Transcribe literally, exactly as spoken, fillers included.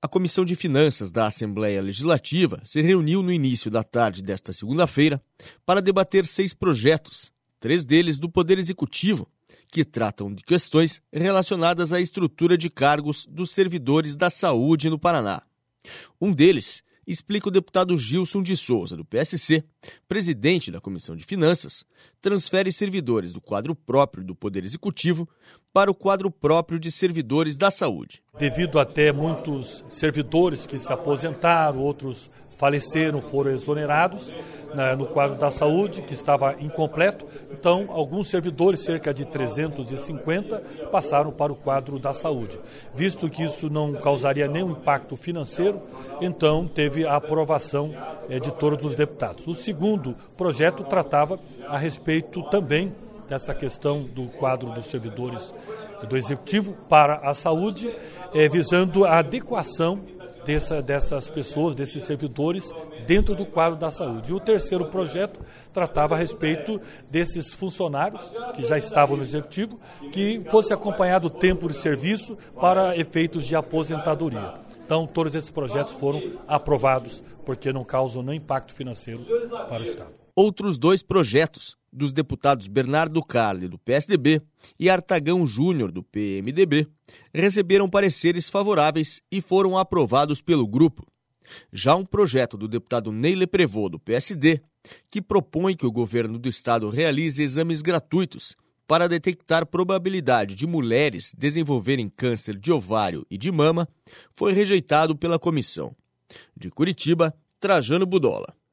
A Comissão de Finanças da Assembleia Legislativa se reuniu no início da tarde desta segunda-feira para debater seis projetos, três deles do Poder Executivo, que tratam de questões relacionadas à estrutura de cargos dos servidores da saúde no Paraná. Um deles, explica o deputado Gilson de Souza, do P S C, presidente da Comissão de Finanças, transfere servidores do quadro próprio do Poder Executivo para o quadro próprio de servidores da saúde. Devido a ter muitos servidores que se aposentaram, outros faleceram, foram exonerados né, no quadro da saúde, que estava incompleto. Então, alguns servidores, cerca de trezentos e cinquenta, passaram para o quadro da saúde. Visto que isso não causaria nenhum impacto financeiro, então teve a aprovação eh, de todos os deputados. O segundo projeto tratava a respeito também dessa questão do quadro dos servidores do Executivo para a saúde, eh, visando a adequação Dessa, dessas pessoas, desses servidores, dentro do quadro da saúde. E o terceiro projeto tratava a respeito desses funcionários que já estavam no Executivo, que fosse acompanhado o tempo de serviço para efeitos de aposentadoria. Então, todos esses projetos foram aprovados, porque não causam nenhum impacto financeiro para o Estado. Outros dois projetos, dos deputados Bernardo Carli, do P S D B, e Artagão Júnior, do P M D B, receberam pareceres favoráveis e foram aprovados pelo grupo. Já um projeto do deputado Neile Prevot, do P S D, que propõe que o governo do estado realize exames gratuitos para detectar probabilidade de mulheres desenvolverem câncer de ovário e de mama, foi rejeitado pela comissão. De Curitiba, Trajano Budola.